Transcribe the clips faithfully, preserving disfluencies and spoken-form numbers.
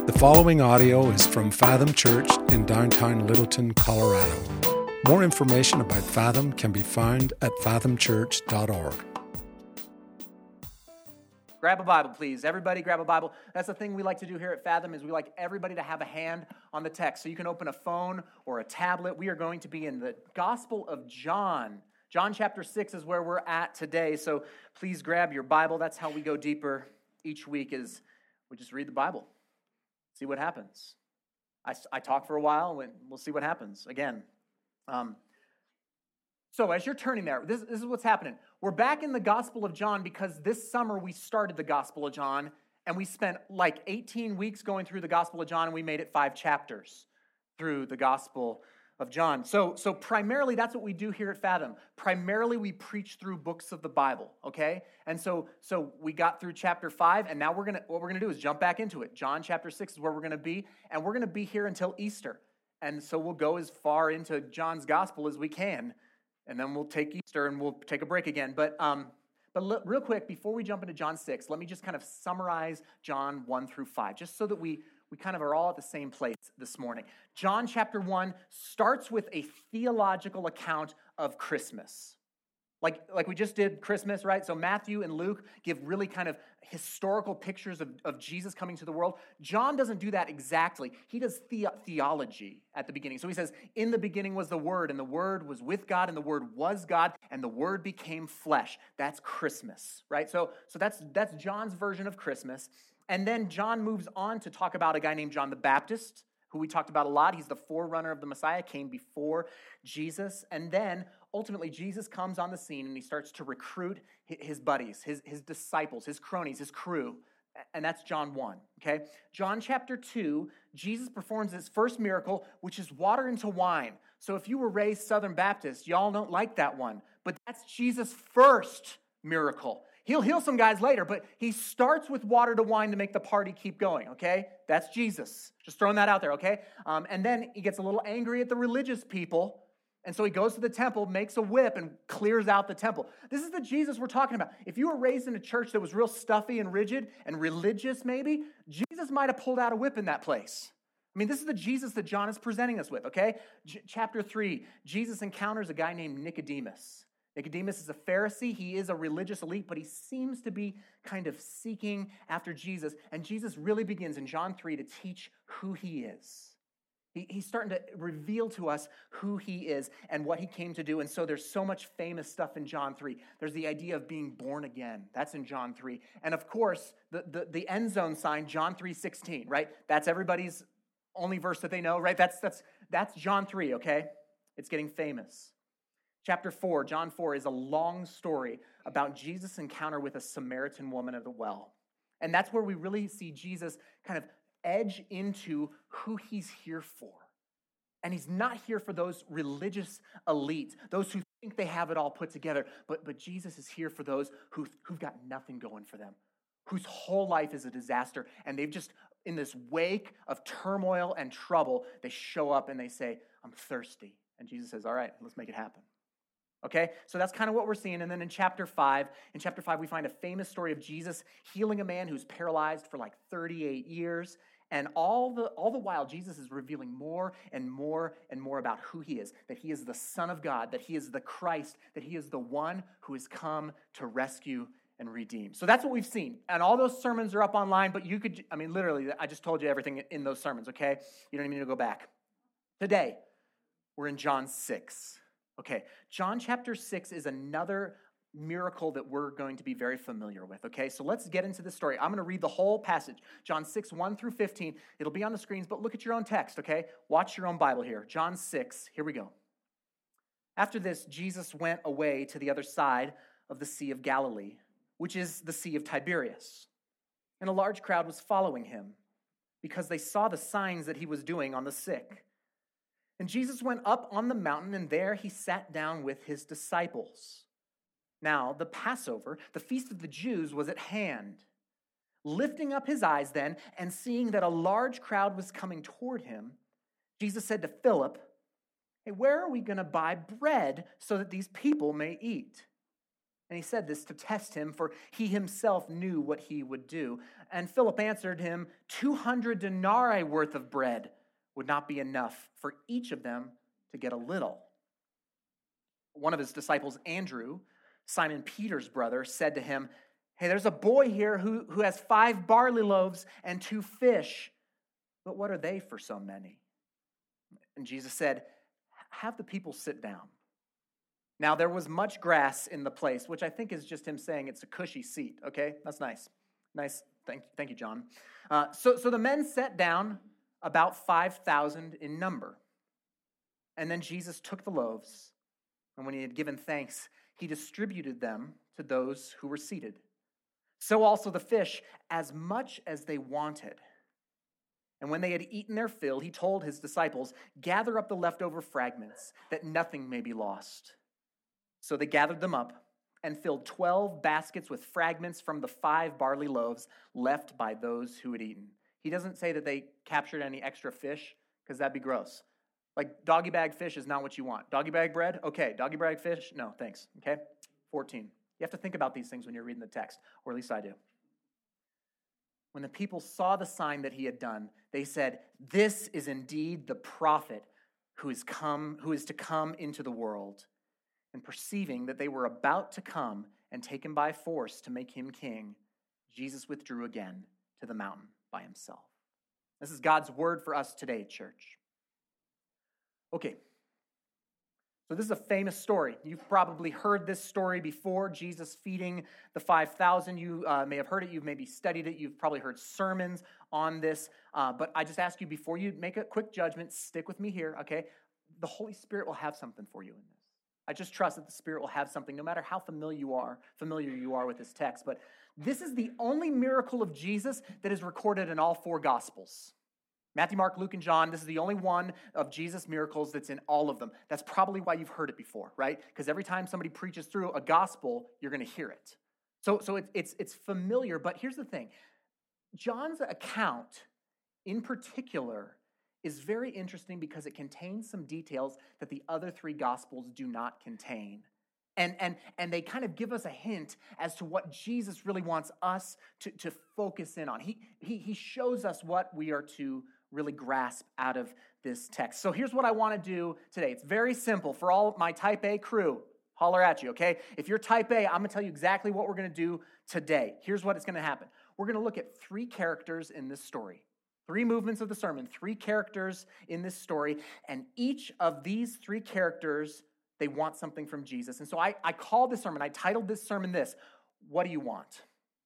The following audio is from Fathom Church in downtown Littleton, Colorado. More information about Fathom can be found at fathom church dot org. Grab a Bible, please. Everybody grab a Bible. That's the thing we like to do here at Fathom is we like everybody to have a hand on the text. So you can open a phone or a tablet. We are going to be in the Gospel of John. John chapter six is where we're at today. So please grab your Bible. That's how we go deeper each week is we just read the Bible. See what happens. I, I talk for a while, and we'll see what happens again. Um, so as you're turning there, this, this is what's happening. We're back in the Gospel of John because this summer we started the Gospel of John, and we spent like eighteen weeks going through the Gospel of John, and we made it five chapters through the Gospel of John. So, so primarily that's what we do here at Fathom. Primarily we preach through books of the Bible, okay? And so, so we got through chapter five, and now we're gonna what we're gonna do is jump back into it. John chapter six is where we're gonna be, and we're gonna be here until Easter. And so we'll go as far into John's gospel as we can, and then we'll take Easter and we'll take a break again. But um, but l- real quick, before we jump into John six, let me just kind of summarize John one through five, just so that we We kind of are all at the same place this morning. John chapter one starts with a theological account of Christmas. Like, like we just did Christmas, right? So Matthew and Luke give really kind of historical pictures of, of Jesus coming to the world. John doesn't do that exactly. He does the- theology at the beginning. So he says, in the beginning was the Word, and the Word was with God, and the Word was God, and the Word became flesh. That's Christmas, right? So, so that's, that's John's version of Christmas. And then John moves on to talk about a guy named John the Baptist, who we talked about a lot. He's the forerunner of the Messiah, came before Jesus. And then ultimately Jesus comes on the scene and he starts to recruit his buddies, his, his disciples, his cronies, his crew. And that's John one, okay? John chapter two, Jesus performs his first miracle, which is water into wine. So if you were raised Southern Baptist, y'all don't like that one. But that's Jesus' first miracle. He'll heal some guys later, but he starts with water to wine to make the party keep going, okay? That's Jesus. Just throwing that out there, okay? Um, and then he gets a little angry at the religious people, and so he goes to the temple, makes a whip, and clears out the temple. This is the Jesus we're talking about. If you were raised in a church that was real stuffy and rigid and religious maybe, Jesus might have pulled out a whip in that place. I mean, this is the Jesus that John is presenting us with, okay? J- chapter three, Jesus encounters a guy named Nicodemus. Nicodemus is a Pharisee. He is a religious elite, but he seems to be kind of seeking after Jesus. And Jesus really begins in John three to teach who he is. He, he's starting to reveal to us who he is and what he came to do. And so there's so much famous stuff in John three. There's the idea of being born again. That's in John three. And of course, the, the, the end zone sign, John three sixteen, right? That's everybody's only verse that they know, right? That's, that's, that's John three, okay? It's getting famous. Chapter four, John four, is a long story about Jesus' encounter with a Samaritan woman at the well. And that's where we really see Jesus kind of edge into who he's here for. And he's not here for those religious elites, those who think they have it all put together, but, but Jesus is here for those who, who've got nothing going for them, whose whole life is a disaster, and they've just, in this wake of turmoil and trouble, they show up and they say, I'm thirsty. And Jesus says, all right, let's make it happen. Okay, so that's kind of what we're seeing. And then in chapter five, in chapter five, we find a famous story of Jesus healing a man who's paralyzed for like thirty-eight years. And all the, all the while, Jesus is revealing more and more and more about who he is, that he is the Son of God, that he is the Christ, that he is the one who has come to rescue and redeem. So that's what we've seen. And all those sermons are up online, but you could, I mean, literally, I just told you everything in those sermons, okay? You don't even need to go back. Today, we're in John six. Okay, John chapter six is another miracle that we're going to be very familiar with, okay? So let's get into the story. I'm going to read the whole passage, John six, one through fifteen. It'll be on the screens, but look at your own text, okay? Watch your own Bible here. John six, here we go. After this, Jesus went away to the other side of the Sea of Galilee, which is the Sea of Tiberias. And a large crowd was following him because they saw the signs that he was doing on the sick. And Jesus went up on the mountain, and there he sat down with his disciples. Now, the Passover, the feast of the Jews, was at hand. Lifting up his eyes then, and seeing that a large crowd was coming toward him, Jesus said to Philip, hey, where are we going to buy bread so that these people may eat? And he said this to test him, for he himself knew what he would do. And Philip answered him, two hundred denarii worth of bread would not be enough for each of them to get a little. One of his disciples, Andrew, Simon Peter's brother, said to him, hey, there's a boy here who, who has five barley loaves and two fish, but what are they for so many? And Jesus said, have the people sit down. Now, there was much grass in the place, which I think is just him saying it's a cushy seat, okay? That's nice. Nice. Thank, thank you, John. Uh, so, so the men sat down, about five thousand in number. And then Jesus took the loaves, and when he had given thanks, he distributed them to those who were seated. So also the fish, as much as they wanted. And when they had eaten their fill, he told his disciples, gather up the leftover fragments, that nothing may be lost. So they gathered them up and filled twelve baskets with fragments from the five barley loaves left by those who had eaten. He doesn't say that they captured any extra fish, because that'd be gross. Like, doggy bag fish is not what you want. Doggy bag bread? Okay. Doggy bag fish? No, thanks. Okay? fourteen. You have to think about these things when you're reading the text, or at least I do. When the people saw the sign that he had done, they said, this is indeed the prophet who is come, who is to come into the world. And perceiving that they were about to come and take him by force to make him king, Jesus withdrew again to the mountain by himself. This is God's word for us today, church. Okay, so this is a famous story. You've probably heard this story before, Jesus feeding the five thousand. You uh, may have heard it. You've maybe studied it. You've probably heard sermons on this. Uh, but I just ask you, before you make a quick judgment, stick with me here, okay? The Holy Spirit will have something for you in this. I just trust that the Spirit will have something, no matter how familiar you are, familiar you are with this text. But this is the only miracle of Jesus that is recorded in all four Gospels. Matthew, Mark, Luke, and John, this is the only one of Jesus' miracles that's in all of them. That's probably why you've heard it before, right? Because every time somebody preaches through a gospel, you're going to hear it. So, so it's, it's, it's familiar, but here's the thing. John's account, in particular, is very interesting because it contains some details that the other three Gospels do not contain. And, and, and they kind of give us a hint as to what Jesus really wants us to, to focus in on. He, he, he shows us what we are to really grasp out of this text. So here's what I want to do today. It's very simple. For all my type A crew, holler at you, okay? If you're type A, I'm going to tell you exactly what we're going to do today. Here's what is going to happen. We're going to look at three characters in this story. Three movements of the sermon, three characters in this story, and each of these three characters, they want something from Jesus. And so I, I called this sermon, I titled this sermon this, What Do You Want?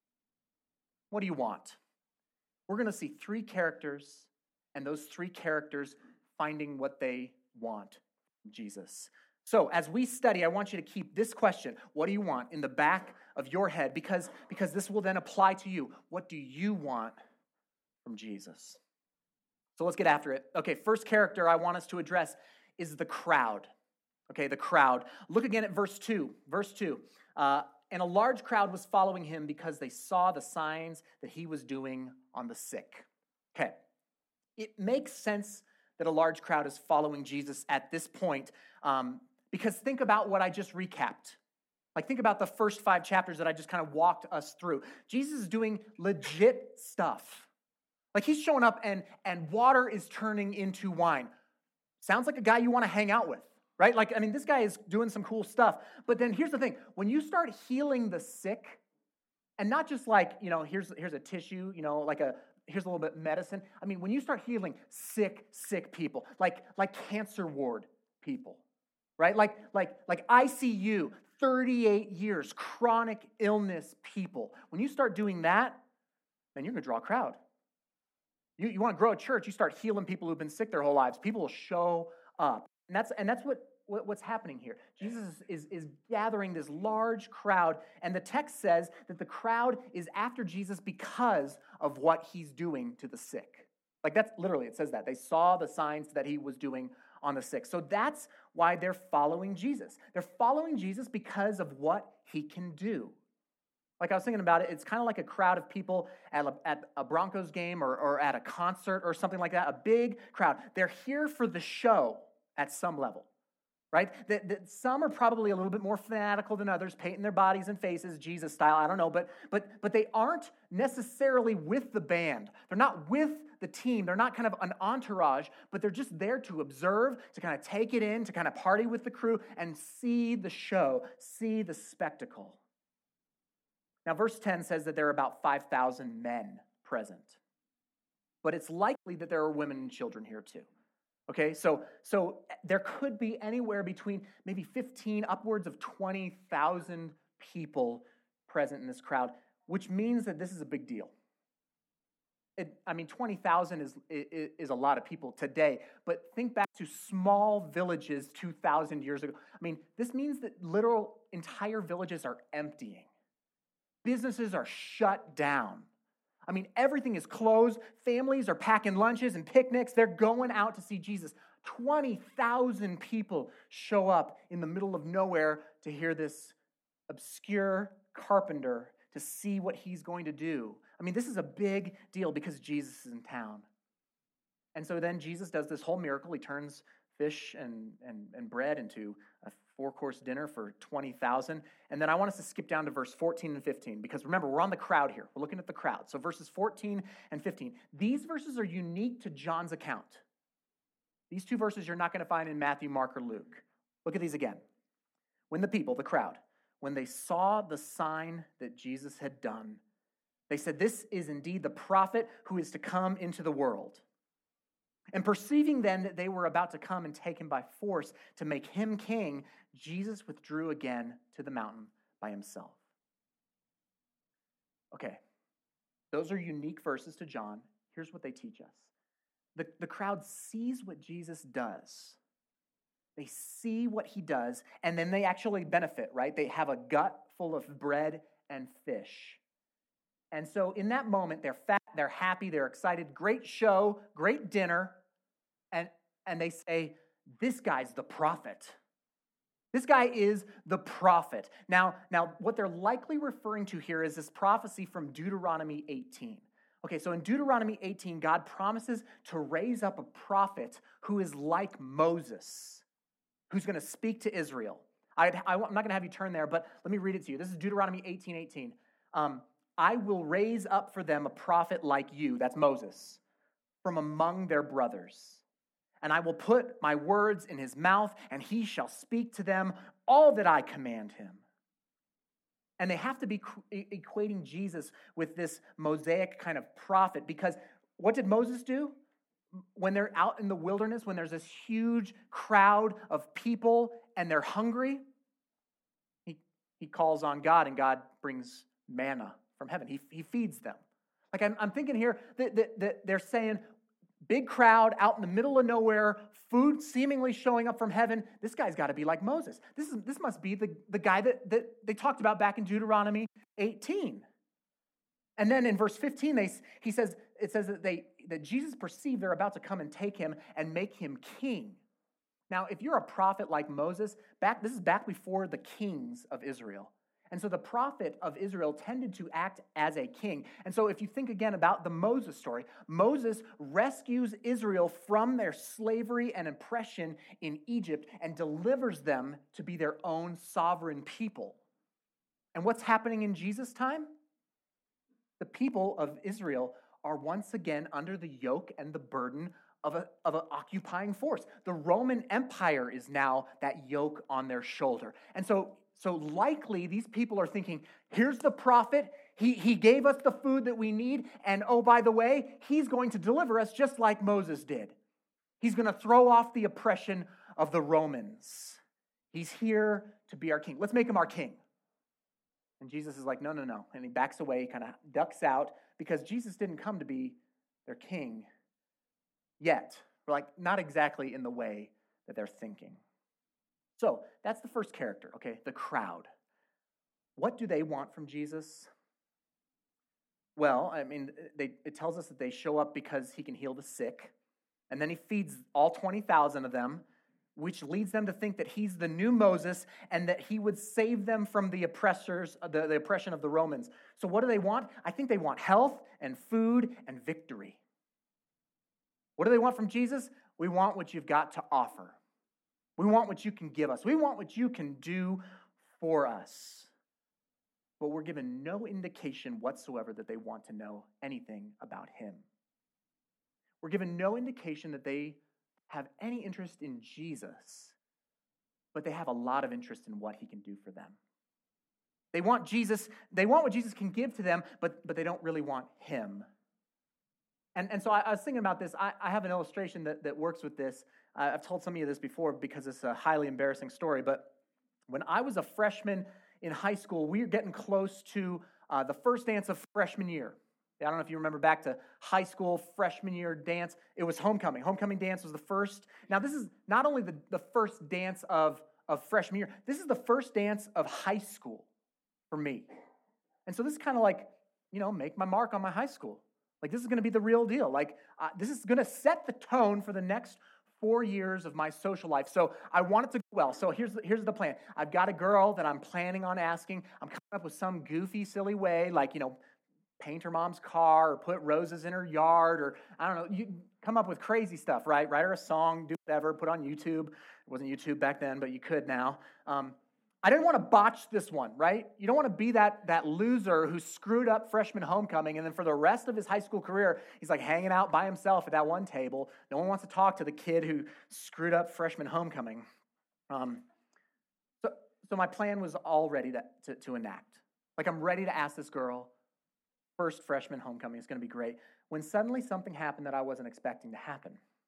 What do you want? We're going to see three characters, and those three characters finding what they want from Jesus. So as we study, I want you to keep this question, what do you want, in the back of your head, because, because this will then apply to you. What do you want from Jesus? So let's get after it. Okay, first character I want us to address is the crowd. Okay, the crowd. Look again at verse two. Verse two. Uh, and a large crowd was following him because they saw the signs that he was doing on the sick. Okay, it makes sense that a large crowd is following Jesus at this point, um, because think about what I just recapped. Like, think about the first five chapters that I just kind of walked us through. Jesus is doing legit stuff. Like, he's showing up and, and water is turning into wine. Sounds like a guy you want to hang out with, right? Like, I mean, this guy is doing some cool stuff. But then here's the thing. When you start healing the sick, and not just like, you know, here's, here's a tissue, you know, like a, here's a little bit of medicine. I mean, when you start healing sick, sick people, like, like cancer ward people, right? Like, like, like I C U, thirty-eight years, chronic illness people. When you start doing that, then you're going to draw a crowd. You, you want to grow a church, you start healing people who've been sick their whole lives. People will show up. And that's, and that's what, what, what's happening here. Jesus is, is gathering this large crowd, and the text says that the crowd is after Jesus because of what he's doing to the sick. Like, that's literally, it says that. They saw the signs that he was doing on the sick. So that's why they're following Jesus. They're following Jesus because of what he can do. Like, I was thinking about it, it's kind of like a crowd of people at a, at a Broncos game or, or at a concert or something like that, a big crowd. They're here for the show at some level, right? That, that some are probably a little bit more fanatical than others, painting their bodies and faces, Jesus style, I don't know, but, but, but they aren't necessarily with the band. They're not with the team. They're not kind of an entourage, but they're just there to observe, to kind of take it in, to kind of party with the crew and see the show, see the spectacle. Now, verse ten says that there are about five thousand men present, but it's likely that there are women and children here too. Okay, so so there could be anywhere between maybe fifteen, upwards of twenty thousand people present in this crowd, which means that this is a big deal. It, I mean, twenty thousand is, is, is a lot of people today, but think back to small villages two thousand years ago. I mean, this means that literal entire villages are emptying. Businesses are shut down. I mean, everything is closed. Families are packing lunches and picnics. They're going out to see Jesus. twenty thousand people show up in the middle of nowhere to hear this obscure carpenter, to see what he's going to do. I mean, this is a big deal because Jesus is in town. And so then Jesus does this whole miracle. He turns fish and, and, and bread into a four-course dinner for twenty thousand. And then I want us to skip down to verse fourteen and fifteen, because remember, we're on the crowd here. We're looking at the crowd. So verses fourteen and fifteen. These verses are unique to John's account. These two verses you're not going to find in Matthew, Mark, or Luke. Look at these again. When the people, the crowd, when they saw the sign that Jesus had done, they said, "This is indeed the prophet who is to come into the world." And perceiving then that they were about to come and take him by force to make him king, Jesus withdrew again to the mountain by himself. Okay, those are unique verses to John. Here's what they teach us. The, the crowd sees what Jesus does. They see what he does, and then they actually benefit, right? They have a gut full of bread and fish. And so in that moment, they're fat, they're happy, they're excited. Great show, great dinner. And, and they say, this guy's the prophet. This guy is the prophet. Now, now, what they're likely referring to here is this prophecy from Deuteronomy eighteen. Okay, so in Deuteronomy eighteen, God promises to raise up a prophet who is like Moses, who's going to speak to Israel. I, I, I'm not going to have you turn there, but let me read it to you. This is Deuteronomy eighteen eighteen. Um, I will raise up for them a prophet like you, that's Moses, from among their brothers. And I will put my words in his mouth, and he shall speak to them all that I command him. And they have to be equating Jesus with this Mosaic kind of prophet, because what did Moses do? When they're out in the wilderness, when there's this huge crowd of people and they're hungry, he, he calls on God, and God brings manna from heaven. He, he feeds them. Like I'm, I'm thinking here that, that, that they're saying, big crowd out in the middle of nowhere, food seemingly showing up from heaven. This guy's got to be like Moses. This is this must be the, the guy that, that they talked about back in Deuteronomy eighteen. And then in verse fifteen, they, he says, it says that they that Jesus perceived they're about to come and take him and make him king. Now, if you're a prophet like Moses, back this is back before the kings of Israel. And so the prophet of Israel tended to act as a king. And so if you think again about the Moses story, Moses rescues Israel from their slavery and oppression in Egypt and delivers them to be their own sovereign people. And what's happening in Jesus' time? The people of Israel are once again under the yoke and the burden of, a, of an occupying force. The Roman Empire is now that yoke on their shoulder. And so So likely these people are thinking, here's the prophet, he, he gave us the food that we need, and oh, by the way, he's going to deliver us just like Moses did. He's going to throw off the oppression of the Romans. He's here to be our king. Let's make him our king. And Jesus is like, no, no, no. And he backs away, kind of ducks out, because Jesus didn't come to be their king yet. Or like, not exactly in the way that they're thinking. So that's the first character, okay, the crowd. What do they want from Jesus? Well, I mean, they, it tells us that they show up because he can heal the sick. And then he feeds all twenty thousand of them, which leads them to think that he's the new Moses and that he would save them from the oppressors, the, the oppression of the Romans. So what do they want? I think they want health and food and victory. What do they want from Jesus? We want what you've got to offer. We want what you can give us. We want what you can do for us. But we're given no indication whatsoever that they want to know anything about him. We're given no indication that they have any interest in Jesus, but they have a lot of interest in what he can do for them. They want Jesus, they want what Jesus can give to them, but, but they don't really want him. And, and so I, I was thinking about this. I, I have an illustration that, that works with this. Uh, I've told some of you this before because it's a highly embarrassing story, but when I was a freshman in high school, we were getting close to uh, the first dance of freshman year. I don't know if you remember back to high school freshman year dance. It was homecoming. Homecoming dance was the first. Now, this is not only the, the first dance of, of freshman year, this is the first dance of high school for me. And so this is kind of like, you know, make my mark on my high school. Like, this is going to be the real deal. Like, uh, this is going to set the tone for the next four years of my social life. So I want it to go well. So here's the, here's the plan. I've got a girl that I'm planning on asking. I'm coming up with some goofy, silly way, like, you know, paint her mom's car or put roses in her yard or, I don't know, you come up with crazy stuff, right? Write her a song, do whatever, put on YouTube. It wasn't YouTube back then, but you could now. Um, I didn't want to botch this one, right? You don't want to be that, that loser who screwed up freshman homecoming, and then for the rest of his high school career, he's like hanging out by himself at that one table. No one wants to talk to the kid who screwed up freshman homecoming. Um, so, so my plan was all ready to, to, to enact. Like, I'm ready to ask this girl, first freshman homecoming is going to be great, when suddenly something happened that I wasn't expecting to happen.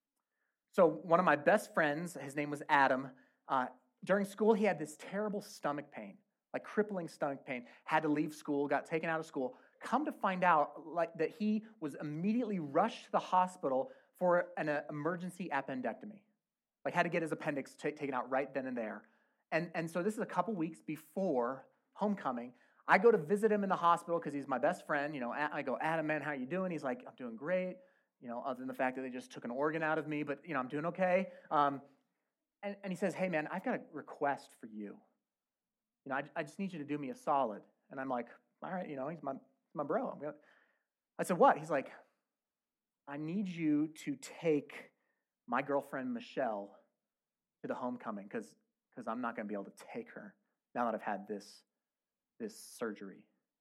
So one of my best friends, his name was Adam, uh, during school, he had this terrible stomach pain, like crippling stomach pain, had to leave school, got taken out of school. Come to find out like that he was immediately rushed to the hospital for an uh, emergency appendectomy. Like, had to get his appendix t- taken out right then and there. And, and so this is a couple weeks before homecoming. I go to visit him in the hospital because he's my best friend. You know, I go, Adam, man, how you doing? He's like, I'm doing great. You know, other than the fact that they just took an organ out of me, but, you know, I'm doing okay. Um, And, and he says, hey, man, I've got a request for you. You know, I, I just need you to do me a solid. And I'm like, all right, you know, he's my, my bro. I'm gonna... I said, what? He's like, I need you to take my girlfriend, Michelle, to the homecoming because because I'm not going to be able to take her now that I've had this, this surgery.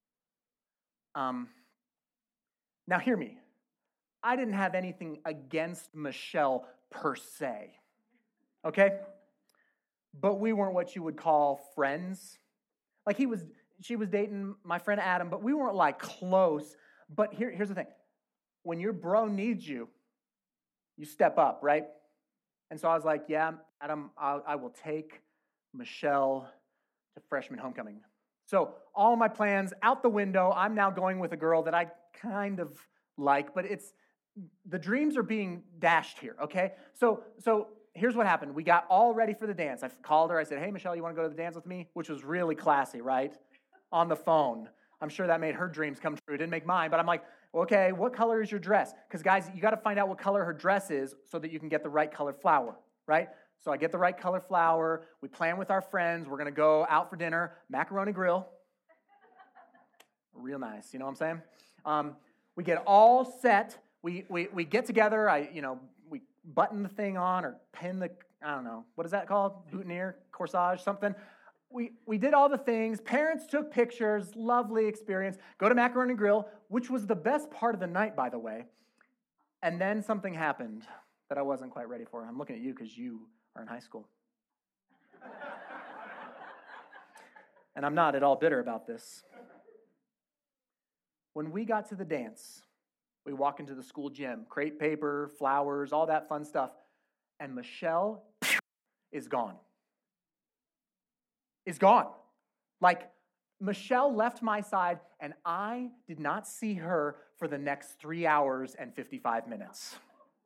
Um, now, hear me. I didn't have anything against Michelle per se. Okay? But we weren't what you would call friends. Like, he was, she was dating my friend Adam, but we weren't like close. But here, here's the thing. When your bro needs you, you step up, right? And so I was like, yeah, Adam, I'll, I will take Michelle to freshman homecoming. So all my plans out the window. I'm now going with a girl that I kind of like, but it's, the dreams are being dashed here, okay? So, so, here's what happened. We got all ready for the dance. I called her. I said, hey, Michelle, you want to go to the dance with me? Which was really classy, right? On the phone. I'm sure that made her dreams come true. It didn't make mine. But I'm like, okay, what color is your dress? Because, guys, you got to find out what color her dress is so that you can get the right color flower, right? So I get the right color flower. We plan with our friends. We're going to go out for dinner. Macaroni Grill. Real nice. You know what I'm saying? Um, we get all set. We, we, we get together. I, you know, we button the thing on or pin the, I don't know, what is that called? Boutonniere, corsage, something. We we did all the things. Parents took pictures, lovely experience. Go to Macaroni Grill, which was the best part of the night, by the way. And then something happened that I wasn't quite ready for. I'm looking at you because you are in high school. And I'm not at all bitter about this. When we got to the dance, we walk into the school gym, crepe paper, flowers, all that fun stuff. And Michelle is gone. Is gone. Like, Michelle left my side, and I did not see her for the next three hours and fifty-five minutes.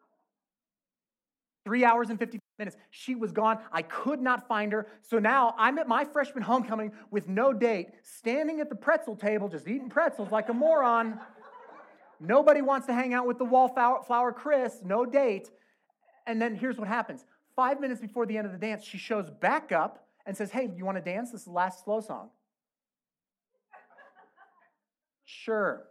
Three hours and fifty minutes. She was gone. I could not find her. So now I'm at my freshman homecoming with no date, standing at the pretzel table, just eating pretzels like a moron. Nobody wants to hang out with the wallflower Chris, no date. And then here's what happens. Five minutes before the end of the dance, she shows back up and says, hey, you want to dance? This is the last slow song. Sure.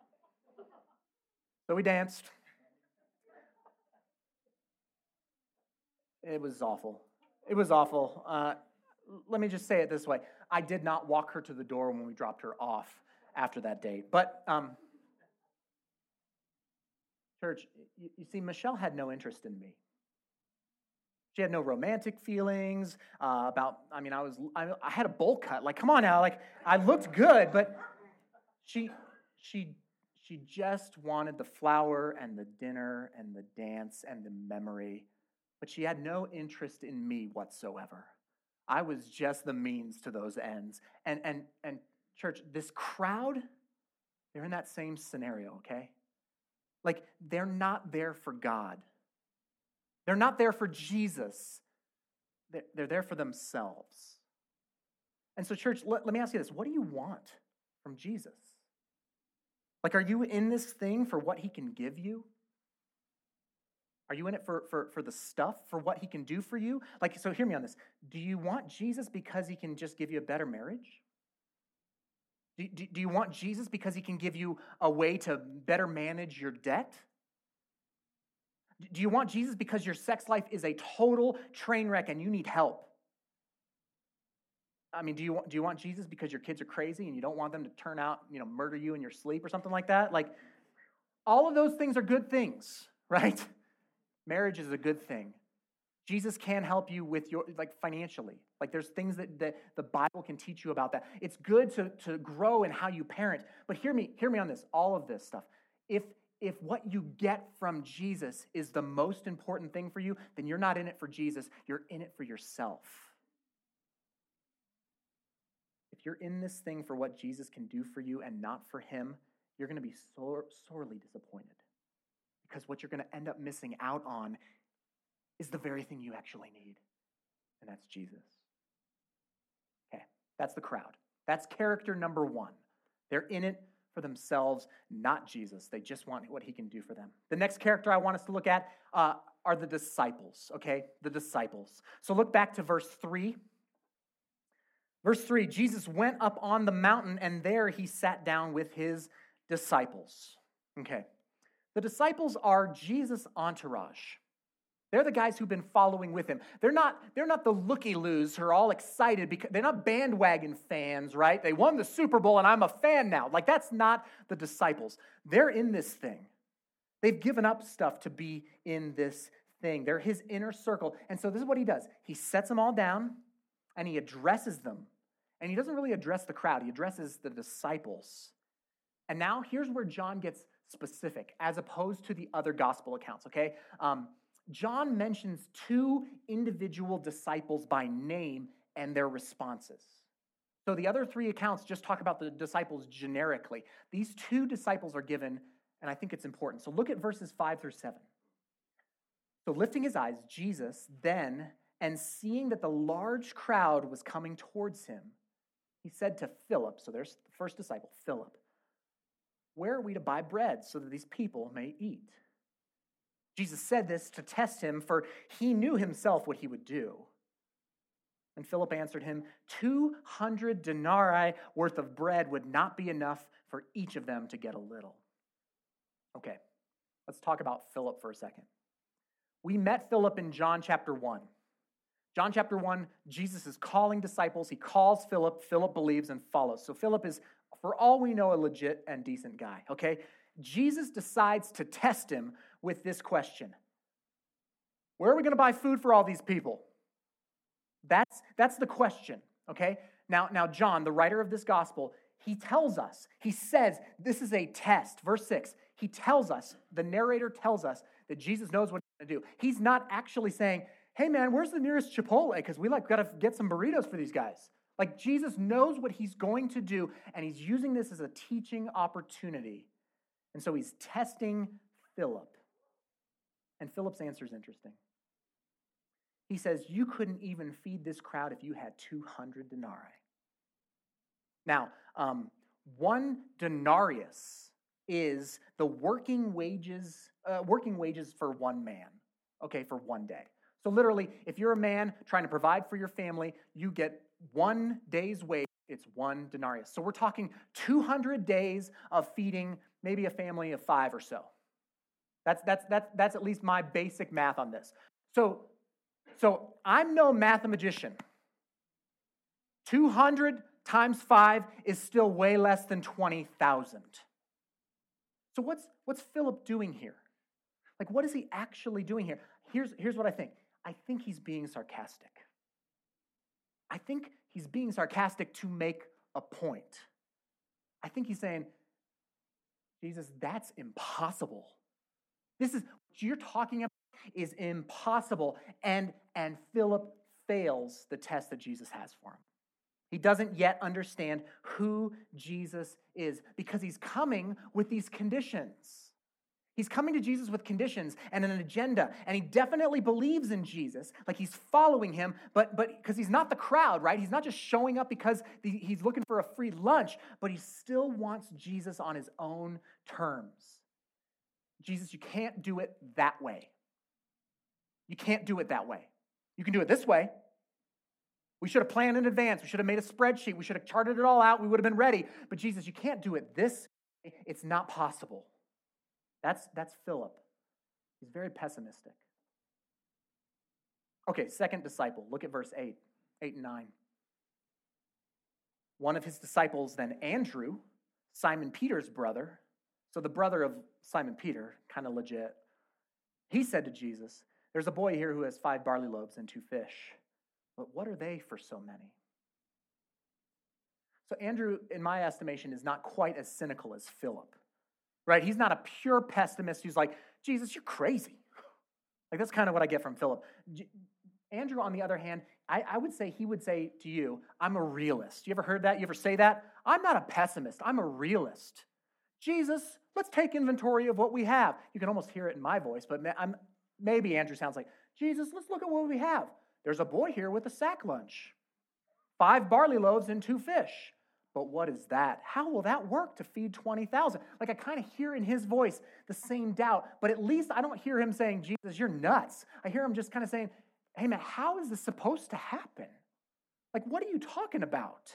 So we danced. It was awful. It was awful. Uh, let me just say it this way. I did not walk her to the door when we dropped her off after that date. But, um, church, you, you see, Michelle had no interest in me. She had no romantic feelings uh, about, I mean, I was, I, I had a bowl cut. Like, come on now. Like, I looked good, but she, she, she just wanted the flower and the dinner and the dance and the memory. But she had no interest in me whatsoever. I was just the means to those ends. And and and church, this crowd, they're in that same scenario, okay? Like, they're not there for God. They're not there for Jesus. They're, they're there for themselves. And so, church, let, let me ask you this. What do you want from Jesus? Like, are you in this thing for what he can give you? Are you in it for, for, for the stuff, for what he can do for you? Like, so hear me on this. Do you want Jesus because he can just give you a better marriage? Do, do, do you want Jesus because he can give you a way to better manage your debt? Do you want Jesus because your sex life is a total train wreck and you need help? I mean, do you want, do you want Jesus because your kids are crazy and you don't want them to turn out, you know, murder you in your sleep or something like that? Like, all of those things are good things, right? Marriage is a good thing. Jesus can help you with your, like, financially. Like, there's things that, that the Bible can teach you about that. It's good to, to grow in how you parent. But hear me, hear me on this, all of this stuff. If, if what you get from Jesus is the most important thing for you, then you're not in it for Jesus. You're in it for yourself. If you're in this thing for what Jesus can do for you and not for him, you're going to be sore, sorely disappointed. Because what you're going to end up missing out on is the very thing you actually need, and that's Jesus. Okay, that's the crowd. That's character number one. They're in it for themselves, not Jesus. They just want what he can do for them. The next character I want us to look at uh, are the disciples, okay? The disciples. So look back to verse three. Verse three, Jesus went up on the mountain, and there he sat down with his disciples. Okay. The disciples are Jesus' entourage. They're the guys who've been following with him. They're not, they're not the looky-loos who are all excited because they're not bandwagon fans, right? They won the Super Bowl and I'm a fan now. Like, that's not the disciples. They're in this thing. They've given up stuff to be in this thing. They're his inner circle. And so this is what he does. He sets them all down and he addresses them. And he doesn't really address the crowd. He addresses the disciples. And now here's where John gets specific, as opposed to the other gospel accounts, okay? Um, John mentions two individual disciples by name and their responses. So the other three accounts just talk about the disciples generically. These two disciples are given, and I think it's important. So look at verses five through seven. So lifting his eyes, Jesus then, and seeing that the large crowd was coming towards him, he said to Philip, so there's the first disciple, Philip, where are we to buy bread so that these people may eat? Jesus said this to test him, for he knew himself what he would do. And Philip answered him, two hundred denarii worth of bread would not be enough for each of them to get a little. Okay, let's talk about Philip for a second. We met Philip in John chapter one. John chapter one, Jesus is calling disciples. He calls Philip. Philip believes and follows. So Philip is, for all we know, a legit and decent guy, okay? Jesus decides to test him with this question. Where are we going to buy food for all these people? That's, that's the question, okay? Now, now, John, the writer of this gospel, he tells us, he says, this is a test. Verse six, he tells us, the narrator tells us that Jesus knows what he's going to do. He's not actually saying, hey, man, where's the nearest Chipotle? Because we like got to get some burritos for these guys. Like, Jesus knows what he's going to do, and he's using this as a teaching opportunity. And so he's testing Philip. And Philip's answer is interesting. He says, you couldn't even feed this crowd if you had two hundred denarii. Now, um, one denarius is the working wages, uh, working wages for one man, okay, for one day. So literally, if you're a man trying to provide for your family, you get one day's wage, it's one denarius. So we're talking two hundred days of feeding maybe a family of five or so. That's, that's, that's, that's at least my basic math on this. So So I'm no mathematician. two hundred times five is still way less than twenty thousand. So what's, what's Philip doing here? Like, what is he actually doing here? Here's, here's what I think. I think he's being sarcastic. I think he's being sarcastic to make a point. I think he's saying, Jesus, that's impossible. This is, what you're talking about is impossible. And, and Philip fails the test that Jesus has for him. He doesn't yet understand who Jesus is because he's coming with these conditions. He's coming to Jesus with conditions and an agenda, and he definitely believes in Jesus, like he's following him, but but because he's not the crowd, right? He's not just showing up because the, he's looking for a free lunch, but he still wants Jesus on his own terms. Jesus, you can't do it that way. You can't do it that way. You can do it this way. We should have planned in advance. We should have made a spreadsheet. We should have charted it all out. We would have been ready. But Jesus, you can't do it this way. It's not possible. That's, that's Philip. He's very pessimistic. Okay, second disciple. Look at verse eight, eight and nine. One of his disciples, then Andrew, Simon Peter's brother, so the brother of Simon Peter, kind of legit, he said to Jesus, there's a boy here who has five barley loaves and two fish, but what are they for so many? So Andrew, in my estimation, is not quite as cynical as Philip. Right? He's not a pure pessimist who's like, Jesus, you're crazy. Like, that's kind of what I get from Philip. J- Andrew, on the other hand, I, I would say he would say to you, I'm a realist. You ever heard that? You ever say that? I'm not a pessimist. I'm a realist. Jesus, let's take inventory of what we have. You can almost hear it in my voice, but I'm, maybe Andrew sounds like, Jesus, let's look at what we have. There's a boy here with a sack lunch. Five barley loaves and two fish. But what is that? How will that work to feed twenty thousand? Like, I kind of hear in his voice the same doubt, but at least I don't hear him saying, Jesus, you're nuts. I hear him just kind of saying, hey, man, how is this supposed to happen? Like, what are you talking about?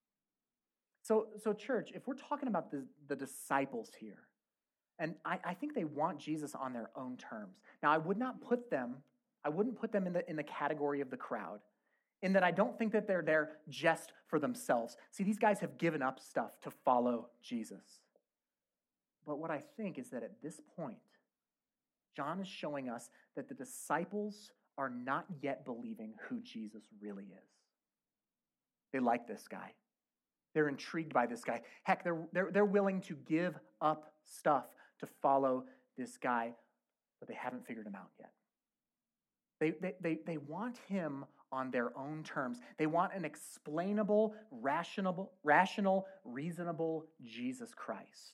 So, so church, if we're talking about the, the disciples here, and I, I think they want Jesus on their own terms. Now, I would not put them, I wouldn't put them in the, in the category of the crowd, in that I don't think that they're there just for themselves. See, these guys have given up stuff to follow Jesus. But what I think is that at this point, John is showing us that the disciples are not yet believing who Jesus really is. They like this guy. They're intrigued by this guy. Heck, they're, they're, they're willing to give up stuff to follow this guy, but they haven't figured him out yet. They, they, they, they want him on their own terms. They want an explainable, rational, rational, reasonable Jesus Christ.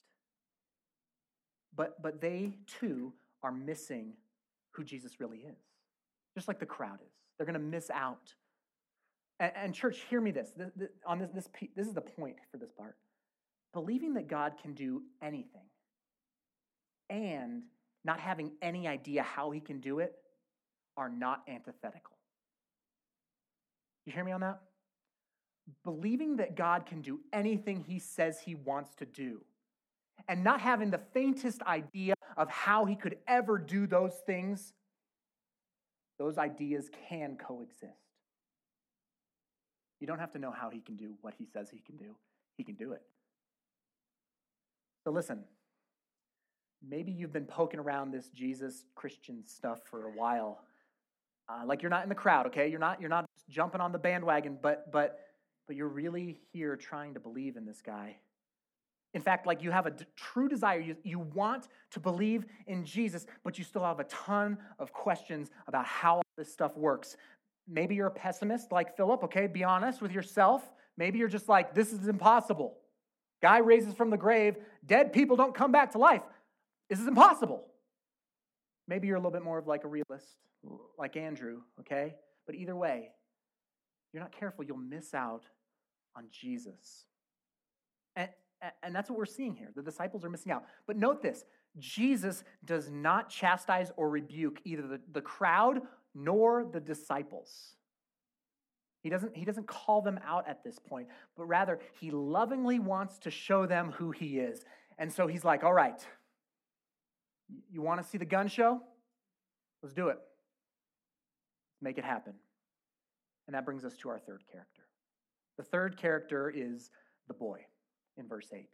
But, but they, too, are missing who Jesus really is, just like the crowd is. They're going to miss out. And, and church, hear me this. This, this, on this, this. This is the point for this part. Believing that God can do anything and not having any idea how he can do it are not antithetical. You hear me on that? Believing that God can do anything he says he wants to do and not having the faintest idea of how he could ever do those things, those ideas can coexist. You don't have to know how he can do what he says he can do. He can do it. So listen, maybe you've been poking around this Jesus Christian stuff for a while. Uh, like you're not in the crowd, okay? You're not you're not jumping on the bandwagon, but but but you're really here trying to believe in this guy. In fact, like you have a d- true desire. You, you want to believe in Jesus, but you still have a ton of questions about how all this stuff works. Maybe you're a pessimist like Philip, okay? Be honest with yourself. Maybe you're just like, this is impossible. Guy raises from the grave. Dead people don't come back to life. This is impossible. Maybe you're a little bit more of like a realist, like Andrew, okay? But either way, if you're not careful, you'll miss out on Jesus. And, and that's what we're seeing here. The disciples are missing out. But note this, Jesus does not chastise or rebuke either the, the crowd nor the disciples. He doesn't, he doesn't call them out at this point, but rather he lovingly wants to show them who he is. And so he's like, all right, you want to see the gun show? Let's do it. make it happen. And that brings us to our third character. The third character is the boy in verse eight.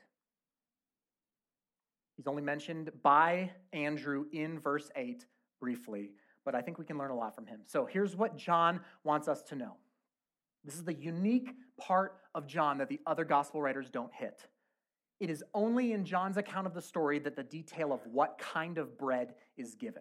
He's only mentioned by Andrew in verse eight briefly, but I think we can learn a lot from him. So here's what John wants us to know. This is the unique part of John that the other gospel writers don't hit. It is only in John's account of the story that the detail of what kind of bread is given.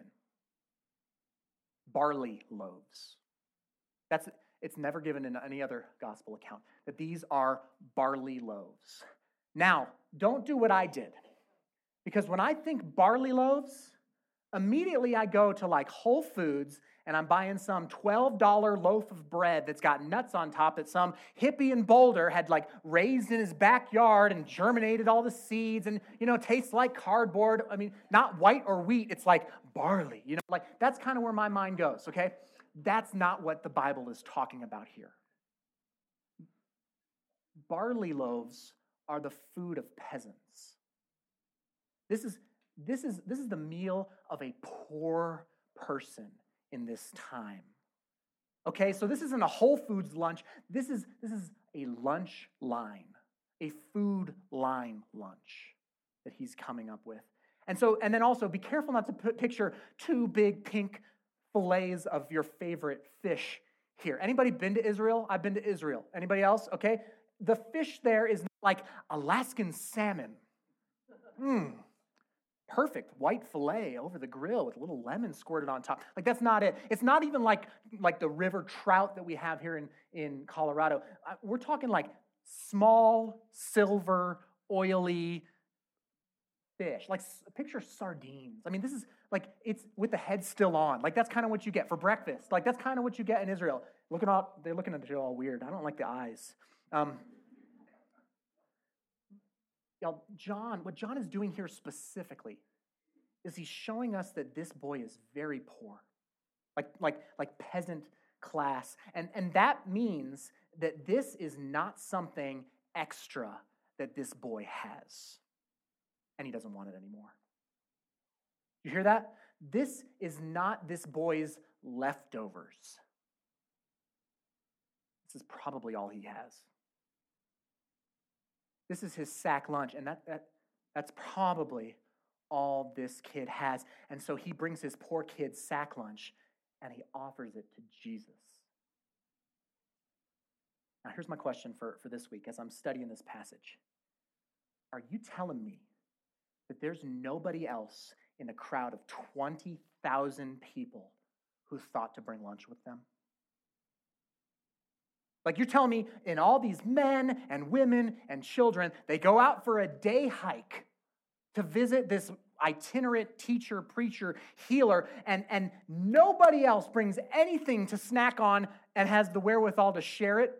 Barley loaves. That's it's never given in any other gospel account, that these are barley loaves. Now, don't do what I did. Because when I think barley loaves, immediately I go to like Whole Foods and I'm buying some twelve dollars loaf of bread that's got nuts on top that some hippie in Boulder had like raised in his backyard and germinated all the seeds and, you know, tastes like cardboard. I mean, not white or wheat. It's like barley, you know, like that's kind of where my mind goes, okay? That's not what the Bible is talking about here. Barley loaves are the food of peasants. This is, this is, this is the meal of a poor person in this time. Okay, so this isn't a Whole Foods lunch. This is, this is a lunch line, a food line lunch that he's coming up with. And so, and then also be careful not to put, picture two big pink fillets of your favorite fish here. Anybody been to Israel? I've been to Israel. Anybody else? Okay. The fish there is like Alaskan salmon. Mmm. Perfect white fillet over the grill with a little lemon squirted on top. Like, that's not it. It's not even like, like the river trout that we have here in, in Colorado. Uh, we're talking like small, silver, oily fish. Like, picture sardines. I mean, this is like, it's with the head still on. Like, that's kind of what you get for breakfast. Like, that's kind of what you get in Israel. Looking all, they're looking at the all weird. I don't like the eyes. Um, y'all, John, what John is doing here specifically is he's showing us that this boy is very poor. Like, like, like peasant class. And, and that means that this is not something extra that this boy has. And he doesn't want it anymore. You hear that? This is not this boy's leftovers. This is probably all he has. This is his sack lunch, and that, that that's probably all this kid has. And so he brings his poor kid's sack lunch, and he offers it to Jesus. Now, here's my question for, for this week as I'm studying this passage. Are you telling me that there's nobody else in a crowd of twenty thousand people who thought to bring lunch with them? Like, you're telling me in all these men and women and children, they go out for a day hike to visit this itinerant teacher, preacher, healer, and, and nobody else brings anything to snack on and has the wherewithal to share it?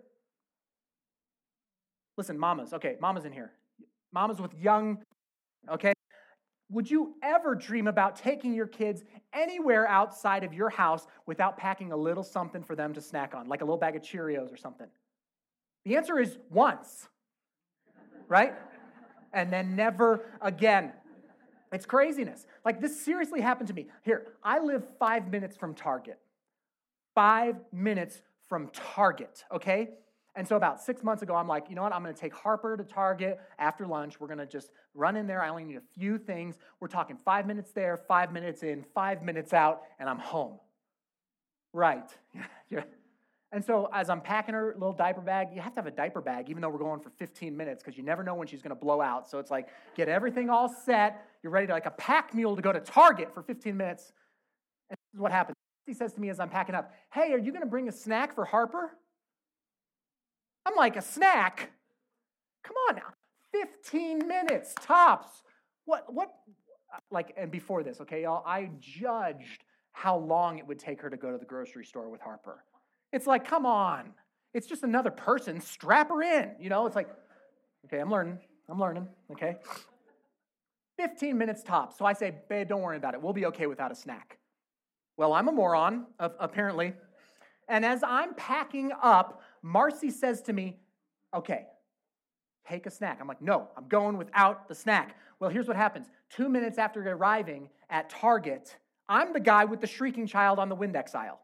Listen, mamas, okay, mamas in here. Mamas with young, okay? Would you ever dream about taking your kids anywhere outside of your house without packing a little something for them to snack on, like a little bag of Cheerios or something? The answer is once, right? And then never again. It's craziness. Like, this seriously happened to me. Here, I live five minutes from Target. Five minutes from Target, okay? And so about six months ago, I'm like, you know what? I'm going to take Harper to Target after lunch. We're going to just run in there. I only need a few things. We're talking five minutes there, five minutes in, five minutes out, and I'm home. Right. And so as I'm packing her little diaper bag, you have to have a diaper bag, even though we're going for fifteen minutes, because you never know when she's going to blow out. So it's like, get everything all set. You're ready to, like a pack mule, to go to Target for fifteen minutes. And this is what happens. He says to me as I'm packing up, hey, are you going to bring a snack for Harper? I'm like, a snack? Come on now. fifteen minutes, tops. What, what, like, and before this, okay, y'all, I judged how long it would take her to go to the grocery store with Harper. It's like, come on. It's just another person. Strap her in. You know, it's like, okay, I'm learning. I'm learning, okay? fifteen minutes tops. So I say, babe, don't worry about it. We'll be okay without a snack. Well, I'm a moron, apparently. And as I'm packing up, Marcy says to me, okay, take a snack. I'm like, no, I'm going without the snack. Well, here's what happens. Two minutes after arriving at Target, I'm the guy with the shrieking child on the Windex aisle.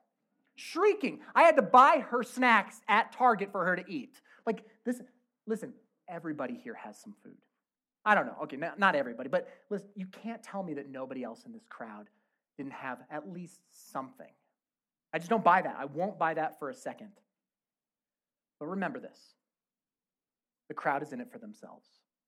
shrieking. I had to buy her snacks at Target for her to eat. Like this, listen, everybody here has some food. I don't know. Okay, not, not everybody, but listen, you can't tell me that nobody else in this crowd didn't have at least something. I just don't buy that. I won't buy that for a second. But remember this. The crowd is in it for themselves.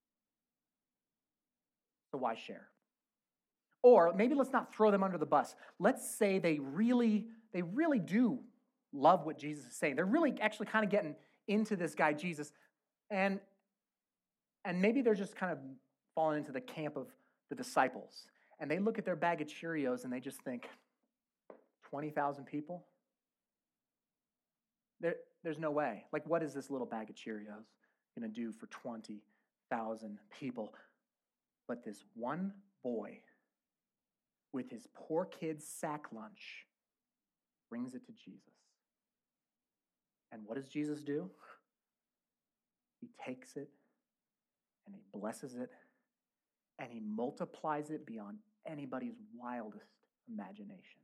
So why share? Or maybe let's not throw them under the bus. Let's say they really, they really do love what Jesus is saying. They're really actually kind of getting into this guy, Jesus. And, and maybe they're just kind of falling into the camp of the disciples. And they look at their bag of Cheerios and they just think, twenty thousand people? There, there's no way. Like, what is this little bag of Cheerios going to do for twenty thousand people? But this one boy with his poor kid's sack lunch brings it to Jesus. And what does Jesus do? He takes it and he blesses it and he multiplies it beyond anybody's wildest imagination.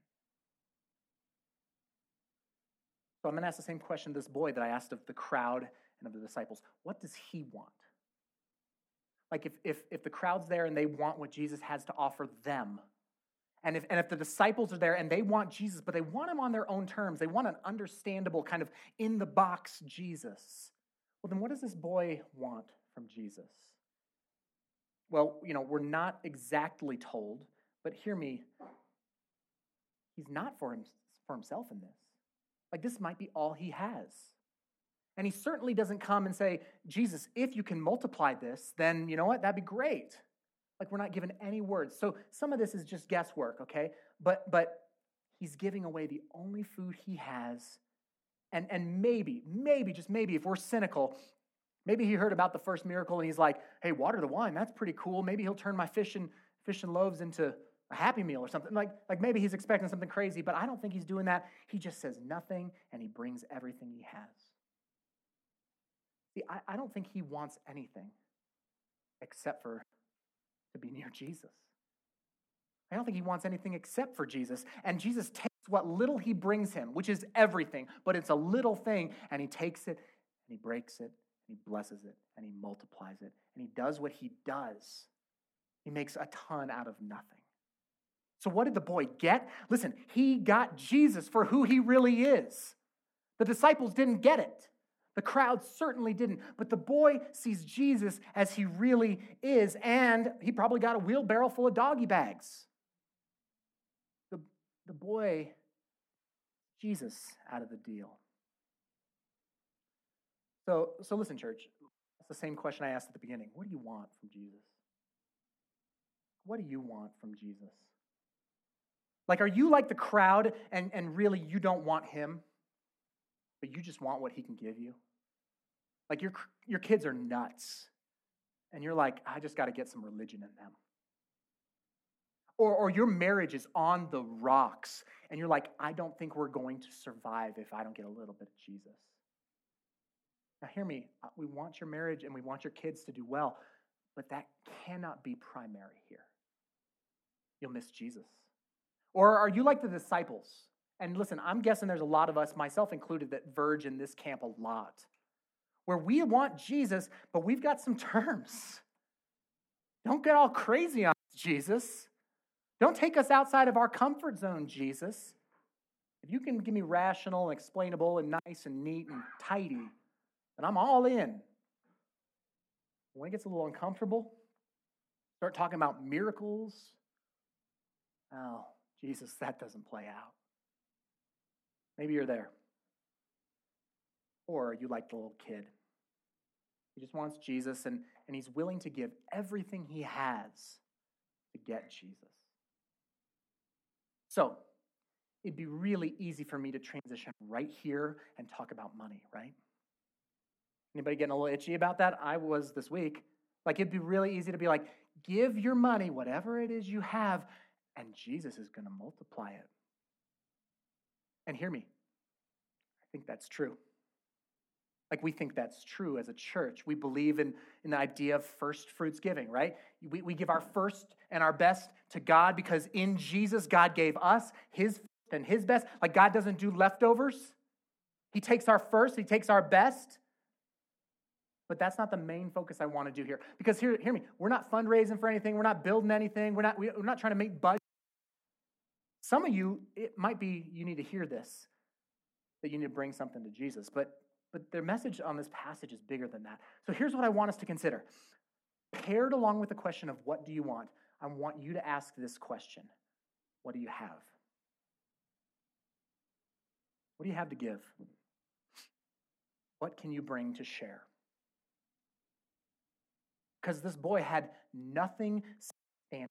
So I'm going to ask the same question to this boy that I asked of the crowd and of the disciples. What does he want? Like if, if, if the crowd's there and they want what Jesus has to offer them, and if, and if the disciples are there and they want Jesus, but they want him on their own terms, they want an understandable kind of in-the-box Jesus, well, then what does this boy want from Jesus? Well, you know, we're not exactly told, but hear me, he's not for, him, for himself in this. Like, this might be all he has. And he certainly doesn't come and say, Jesus, if you can multiply this, then you know what? That'd be great. Like, we're not given any words. So some of this is just guesswork, okay? But but he's giving away the only food he has. And, and maybe, maybe, just maybe, if we're cynical, maybe he heard about the first miracle and he's like, hey, water the wine, that's pretty cool. Maybe he'll turn my fish and, fish and loaves into a Happy Meal or something. Like, like maybe he's expecting something crazy, but I don't think he's doing that. He just says nothing and he brings everything he has. See, I, I don't think he wants anything except for to be near Jesus. I don't think he wants anything except for Jesus. And Jesus takes what little he brings him, which is everything, but it's a little thing, and he takes it and he breaks it and he blesses it and he multiplies it and he does what he does. He makes a ton out of nothing. So what did the boy get? Listen, he got Jesus for who he really is. The disciples didn't get it. The crowd certainly didn't. But the boy sees Jesus as he really is, and he probably got a wheelbarrow full of doggy bags. The, the boy, Jesus, out of the deal. So, so listen, church. It's the same question I asked at the beginning. What do you want from Jesus? What do you want from Jesus? Like, are you like the crowd and, and really you don't want him, but you just want what he can give you? Like your, your kids are nuts, and you're like, I just got to get some religion in them. Or, or your marriage is on the rocks, and you're like, I don't think we're going to survive if I don't get a little bit of Jesus. Now hear me, we want your marriage and we want your kids to do well, but that cannot be primary here. You'll miss Jesus. Or are you like the disciples? And listen, I'm guessing there's a lot of us, myself included, that verge in this camp a lot, where we want Jesus, but we've got some terms. Don't get all crazy on us, Jesus. Don't take us outside of our comfort zone, Jesus. If you can give me rational and explainable and nice and neat and tidy, then I'm all in. When it gets a little uncomfortable, start talking about miracles. Oh, Jesus, that doesn't play out. Maybe you're there. Or you like the little kid. He just wants Jesus, and, and he's willing to give everything he has to get Jesus. So, it'd be really easy for me to transition right here and talk about money, right? Anybody getting a little itchy about that? I was this week. Like, it'd be really easy to be like, give your money, whatever it is you have, and Jesus is going to multiply it. And hear me, I think that's true. Like, we think that's true as a church. We believe in, in the idea of first fruits giving, right? We, we give our first and our best to God because in Jesus, God gave us his and his best. Like God doesn't do leftovers. He takes our first, he takes our best. But that's not the main focus I want to do here. Because hear, hear me, we're not fundraising for anything. We're not building anything. We're not, we're not trying to make budget. Some of you, it might be you need to hear this, that you need to bring something to Jesus. But, but their message on this passage is bigger than that. So here's what I want us to consider. Paired along with the question of what do you want, I want you to ask this question. What do you have? What do you have to give? What can you bring to share? Because this boy had nothing substantial.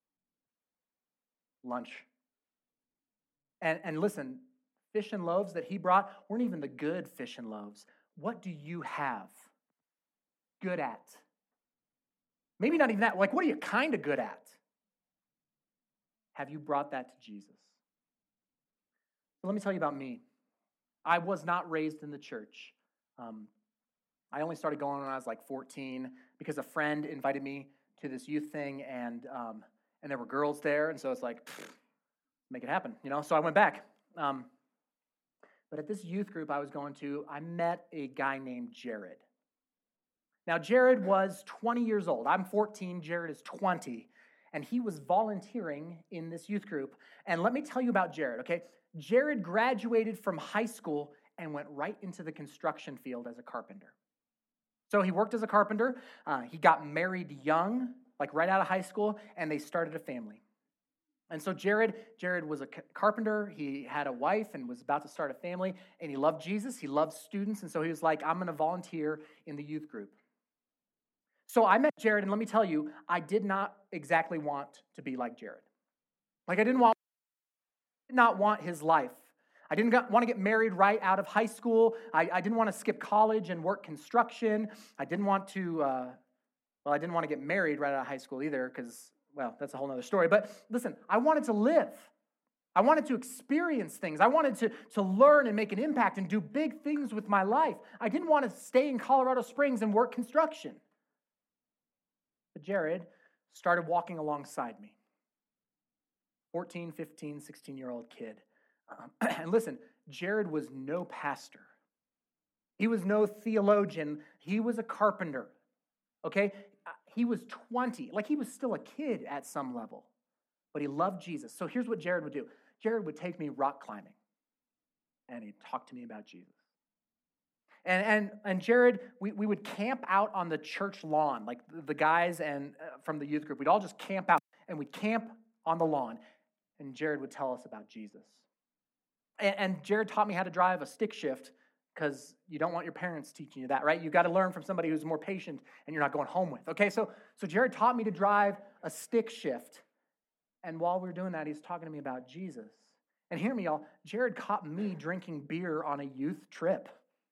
Lunch. And, and listen, fish and loaves that he brought weren't even the good fish and loaves. What do you have good at? Maybe not even that. Like, what are you kind of good at? Have you brought that to Jesus? So let me tell you about me. I was not raised in the church. Um, I only started going when I was like fourteen because a friend invited me to this youth thing, and um, and there were girls there, and so it's like, pfft, make it happen, you know? So I went back. Um, but at this youth group I was going to, I met a guy named Jared. Now, Jared was twenty years old. I'm fourteen, Jared is twenty, and he was volunteering in this youth group. And let me tell you about Jared, okay? Jared graduated from high school and went right into the construction field as a carpenter. So he worked as a carpenter. Uh, he got married young, like right out of high school, and they started a family. And so Jared, Jared was a carpenter. He had a wife and was about to start a family, and he loved Jesus. He loved students, and so he was like, I'm going to volunteer in the youth group. So I met Jared, and let me tell you, I did not exactly want to be like Jared. Like I didn't want, did not want his life. I didn't want to get married right out of high school. I, I didn't want to skip college and work construction. I didn't want to, uh, well, I didn't want to get married right out of high school either because, well, that's a whole other story. But listen, I wanted to live. I wanted to experience things. I wanted to, to learn and make an impact and do big things with my life. I didn't want to stay in Colorado Springs and work construction. But Jared started walking alongside me. fourteen, fifteen, sixteen-year-old kid. Um, and listen, Jared was no pastor. He was no theologian. He was a carpenter, okay? He was twenty. Like, he was still a kid at some level, but he loved Jesus. So here's what Jared would do. Jared would take me rock climbing, and he'd talk to me about Jesus. And and and Jared, we, we would camp out on the church lawn, like the, the guys and uh, from the youth group. We'd all just camp out, and we'd camp on the lawn, and Jared would tell us about Jesus. And Jared taught me how to drive a stick shift because you don't want your parents teaching you that, right? You got to learn from somebody who's more patient and you're not going home with. Okay, so, so Jared taught me to drive a stick shift. And while we were doing that, he's talking to me about Jesus. And hear me, y'all, Jared caught me drinking beer on a youth trip.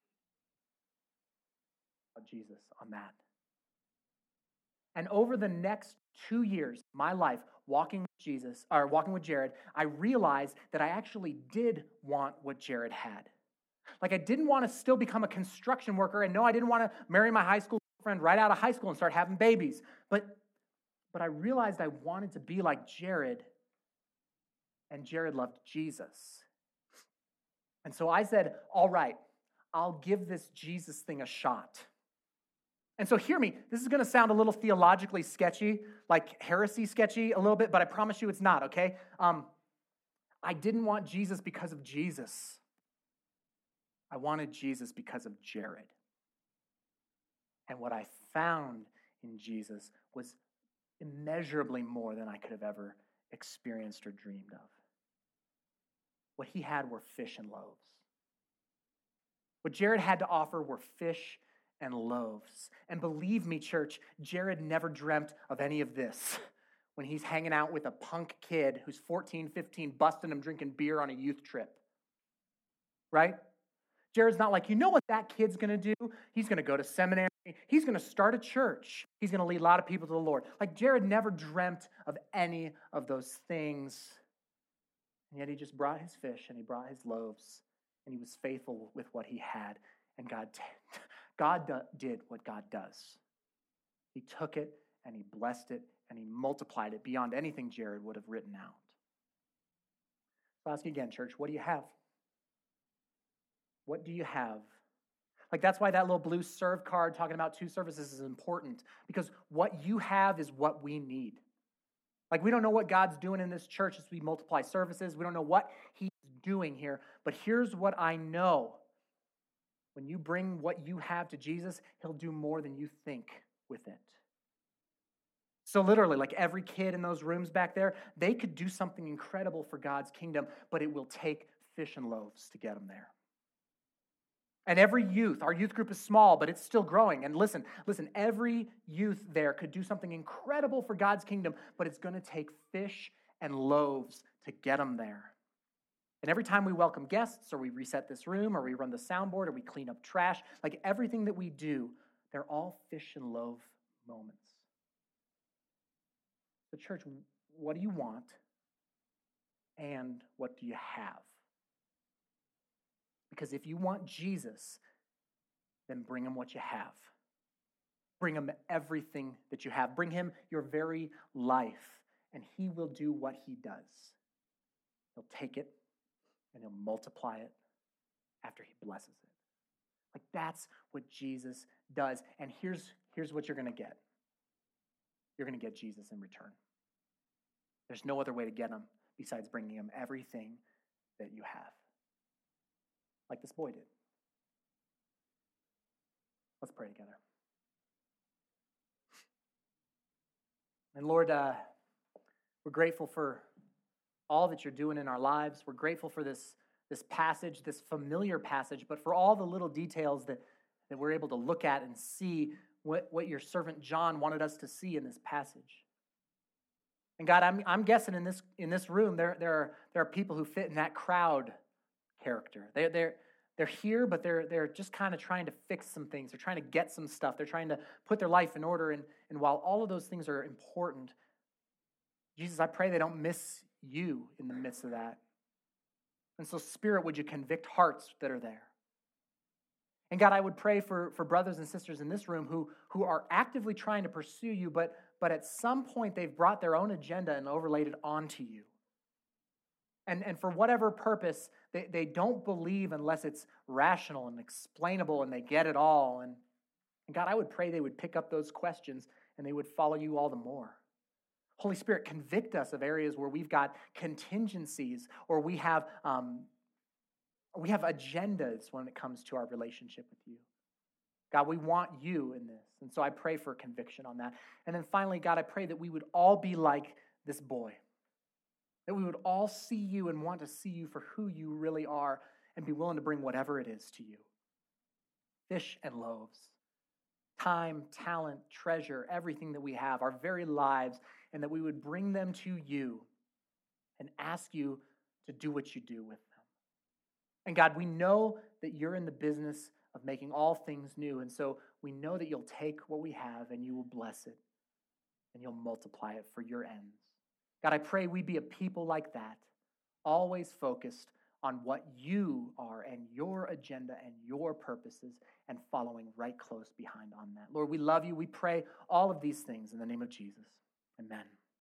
About Jesus on that. And over the next two years, my life, walking with Jesus, or walking with Jared, I realized that I actually did want what Jared had. Like I didn't want to still become a construction worker, and no, I didn't want to marry my high school friend right out of high school and start having babies. But, but I realized I wanted to be like Jared, and Jared loved Jesus. And so I said, all right, I'll give this Jesus thing a shot. And so hear me, this is going to sound a little theologically sketchy, like heresy sketchy a little bit, but I promise you it's not, okay? Um, I didn't want Jesus because of Jesus. I wanted Jesus because of Jared. And what I found in Jesus was immeasurably more than I could have ever experienced or dreamed of. What he had were fish and loaves. What Jared had to offer were fish and loaves. And believe me, church, Jared never dreamt of any of this when he's hanging out with a punk kid who's fourteen, fifteen, busting him drinking beer on a youth trip. Right? Jared's not like, you know what that kid's going to do? He's going to go to seminary. He's going to start a church. He's going to lead a lot of people to the Lord. Like Jared never dreamt of any of those things. And yet he just brought his fish and he brought his loaves and he was faithful with what he had. And God t- God do- did what God does. He took it and he blessed it and he multiplied it beyond anything Jared would have written out. So I'll ask you again, church, what do you have? What do you have? Like, that's why that little blue serve card talking about two services is important, because what you have is what we need. Like, we don't know what God's doing in this church as we multiply services. We don't know what he's doing here. But here's what I know. When you bring what you have to Jesus, he'll do more than you think with it. So literally, like every kid in those rooms back there, they could do something incredible for God's kingdom, but it will take fish and loaves to get them there. And every youth, our youth group is small, but it's still growing. And listen, listen, every youth there could do something incredible for God's kingdom, but it's going to take fish and loaves to get them there. And every time we welcome guests, or we reset this room, or we run the soundboard, or we clean up trash, like everything that we do, they're all fish and loaf moments. So church, what do you want? And what do you have? Because if you want Jesus, then bring him what you have. Bring him everything that you have. Bring him your very life, and he will do what he does. He'll take it, and he'll multiply it after he blesses it. Like, that's what Jesus does. And here's, here's what you're going to get. You're going to get Jesus in return. There's no other way to get him besides bringing him everything that you have. Like this boy did. Let's pray together. And Lord, uh, we're grateful for all that you're doing in our lives. We're grateful for this, this passage, this familiar passage, but for all the little details that, that we're able to look at and see what, what your servant John wanted us to see in this passage. And God, I'm, I'm guessing in this, in this room, there, there, are, there are people who fit in that crowd character. They, they're, they're here, but they're, they're just kind of trying to fix some things. They're trying to get some stuff. They're trying to put their life in order. And, and while all of those things are important, Jesus, I pray they don't miss you in the midst of that. And so, Spirit, would you convict hearts that are there? And God, I would pray for, for brothers and sisters in this room who, who are actively trying to pursue you, but, but at some point they've brought their own agenda and overlaid it onto you. And, and for whatever purpose, they, they don't believe unless it's rational and explainable and they get it all. And, and God, I would pray they would pick up those questions and they would follow you all the more. Holy Spirit, convict us of areas where we've got contingencies or we have um, we have agendas when it comes to our relationship with you. God, we want you in this. And so I pray for conviction on that. And then finally, God, I pray that we would all be like this boy. That we would all see you and want to see you for who you really are and be willing to bring whatever it is to you. Fish and loaves, time, talent, treasure, everything that we have, our very lives, and that we would bring them to you and ask you to do what you do with them. And God, we know that you're in the business of making all things new, and so we know that you'll take what we have and you will bless it and you'll multiply it for your ends. God, I pray we be a people like that, always focused on what you are and your agenda and your purposes and following right close behind on that. Lord, we love you. We pray all of these things in the name of Jesus. Amen.